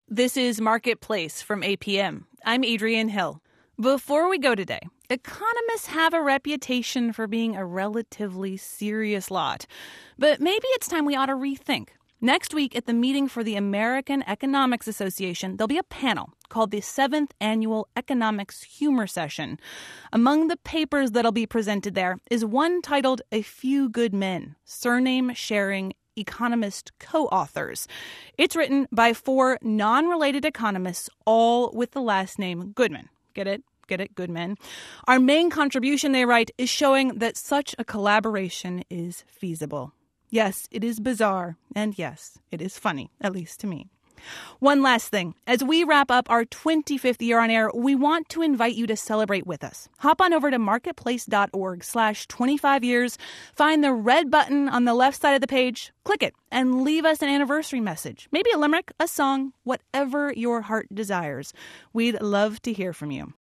This is Marketplace from APM. I'm Adrienne Hill. Before we go today, economists have a reputation for being a relatively serious lot. But maybe it's time we ought to rethink. Next week at the meeting for the American Economics Association, there'll be a panel called the 7th Annual Economics Humor Session. Among the papers that'll be presented there is one titled A Few Good Men, Surname-Sharing Economist Co-Authors. It's written by 4 non-related economists, all with the last name Goodman. Get it? Get it? Goodman. Our main contribution, they write, is showing that such a collaboration is feasible. Yes, it is bizarre, and yes, it is funny, at least to me. One last thing. As we wrap up our 25th year on air, we want to invite you to celebrate with us. Hop on over to marketplace.org/25 years, find the red button on the left side of the page, click it, and leave us an anniversary message. Maybe a limerick, a song, whatever your heart desires. We'd love to hear from you.